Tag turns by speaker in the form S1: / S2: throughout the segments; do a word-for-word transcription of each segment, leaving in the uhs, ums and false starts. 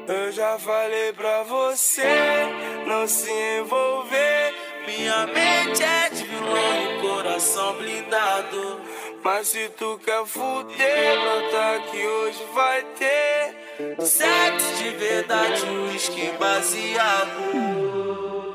S1: Eu já falei pra você não se envolver. Minha mente é de vilão e coração blindado. Mas se tu quer fuder, brota que hoje vai ter sexo de verdade, uísque baseado.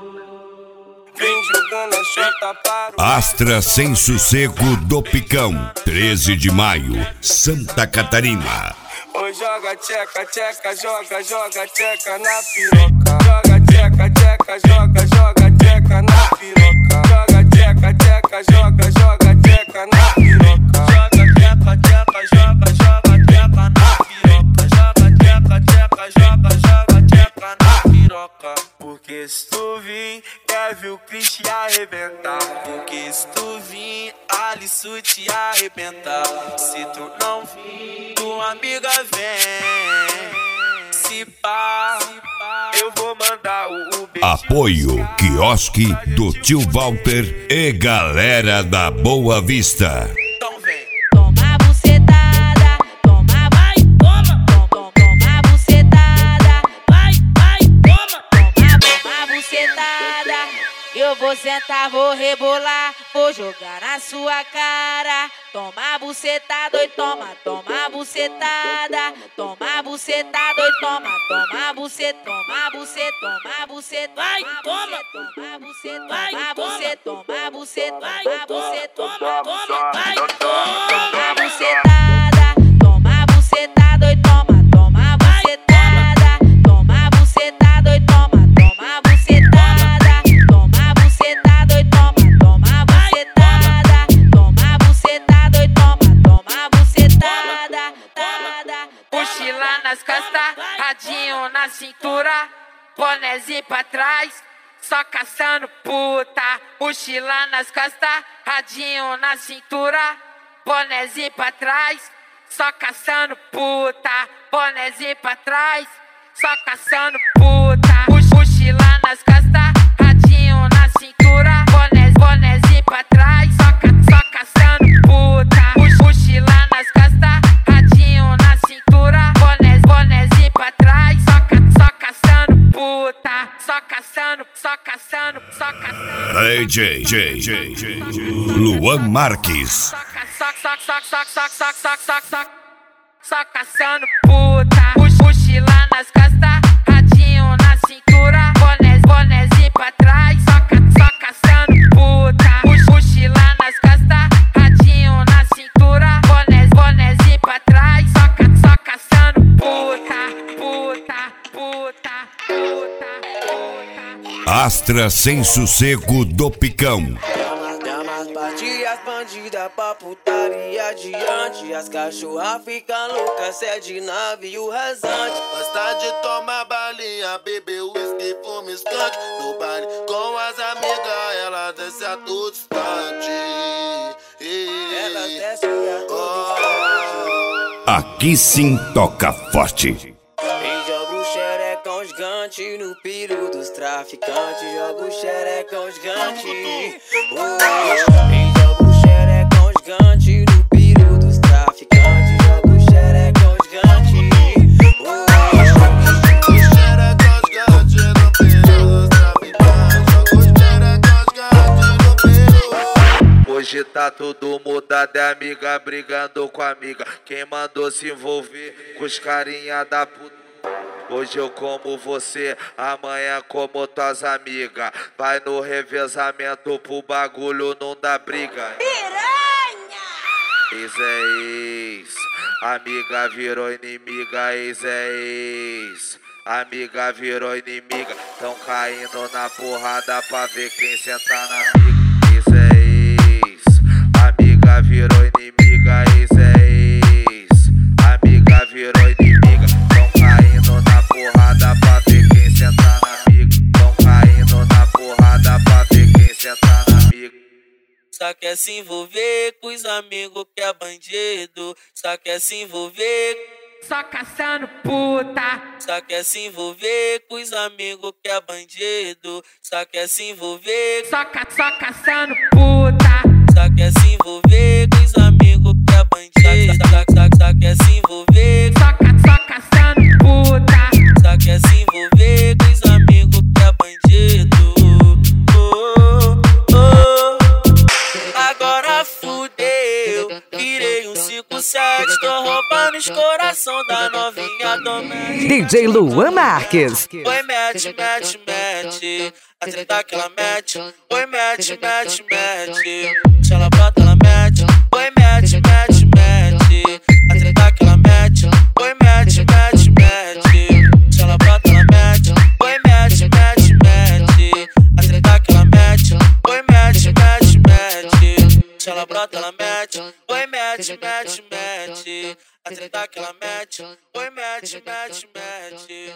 S1: Vem jogando a chota para o
S2: Astra Sem Sossego do Picão, treze de maio, Santa Catarina.
S1: Oi, joga tcheca, tcheca, joga, joga tcheca na piroca. Joga tcheca, tcheca, joga, joga tcheca na piroca. Joga tcheca, tcheca, joga, joga tcheca na piroca. Joga tcheca, tcheca, joga, joga tcheca na piroca. Joga tcheca, tcheca, joga, joga tcheca na piroca. Porque se tu vir, quer ver o Cris te arrebentar. Porque se tu vir, Alisson te arrebentar. Se tu não vir, tua amiga vem. Se pá, eu vou mandar o beijo.
S2: Apoio Quiosque do Tio Walter e galera da Boa Vista.
S1: Então vem.
S3: Toma bucetada, toma, vai, toma, toma, toma bucetada, vai, vai, toma, toma, toma bucetada. Eu vou sentar, vou rebolar, vou jogar na sua cara. Toma bucetada, oi, toma, toma bucetada. Toma bucetada, oi, toma, toma buceta, toma buceta, toma buceta, vai, toma, toma buceta, vai, toma, toma buceta, vai, toma, toma, toma, vai, toma bucetada, toma bucetada, oi, toma, toma bucetada. Toma bucetada, oi, toma, toma bucetada. Toma bucetada, oi, toma, toma bucetada. Toma bucetada, oi, toma, toma bucetada. Mochila nas costas, radinho na cintura, bonézinho pra trás, só caçando puta. Mochila nas costas, radinho na cintura, bonézinho pra trás, só caçando puta. Bonézinho pra trás, só caçando puta. Mochila nas costas, radinho na cintura, boné, bonézinho pra trás, só, ca, só caçando puta. Mochila nas costas, radinho na cintura, boné, bonézinho pra trás, só, ca, só caçando puta. Só caçando, só caçando, só caçando.
S2: D J, J, J, J, Luan Marques.
S3: Só, só, só, só, só, só, só, só, só, só, só caçando puta. Mochila nas costas, radinho na cintura, boné, bonézinho pra trás, só, ca, só caçando puta. Mochila nas costas, radinho na cintura, boné, bonézinho pra trás, só, ca, só caçando puta, puta, puta, puta, puta.
S2: Astra Sem Sossego do Picão.
S4: Bate as bandidas pra putaria adiante. As cachorras ficam loucas, cede navio rasante.
S5: Gosta de tomar balinha, beber uísque, fuma skunk. No baile com as amigas, ela desce a todo instante.
S4: Ela desce a todo instante.
S2: Aqui sim toca forte.
S4: E joga o xerecão gigante no piru dos traficantes. Joga o xerecão gigante. E joga o xerecão gigante no piru dos traficantes. Joga o xerecão gigante.
S5: O xerecão gigante no piru dos traficantes. Joga o xerecão gigante no piru.
S6: Hoje tá tudo mudado, é amiga brigando com amiga. Quem mandou se envolver com os carinha da puta? Hoje eu como você, amanhã como tuas amigas. Vai no revezamento pro bagulho não dá briga.
S3: Piranha!
S6: Ex é ex, amiga virou inimiga, ex é ex. Amiga virou inimiga, tão caindo na porrada pra ver quem senta na pica. Ex é ex, amiga virou inimiga, ex é ex. Amiga virou inimiga, tão caindo na porrada pra ver quem senta na pica. Tão caindo na porrada pra ver quem senta na pica.
S1: Só quer se envolver com os amigos que é bandido. Só quer se envolver,
S3: Só caçando puta.
S1: só quer se envolver com os amigos que é bandido. Só quer se envolver,
S3: Só, ca, só caçando puta.
S1: só quer se envolver com os amigos que é bandido. Só, só, só, só quer se envolver,
S3: Só, ca, só caçando puta.
S1: só
S4: cinco sete, tô roubando os coração da novinha do Match.
S7: D J Luan Marques.
S4: Oi, mete, mete, mete. A treta que ela mete. Oi, mete, mete, mete. Se ela brota, ela mete. Oi, mete, mete, mete. A treta que ela mete. Oi, mete, mete, mete. Se ela brota, ela mete. Oi, mete, mete, mete. A treta que ela mete. Oi, mete, mete, mete. Se ela brota, ela mete. Oi, mete, mete, mete. A treta que ela mete. Oi, mete, mete, mete.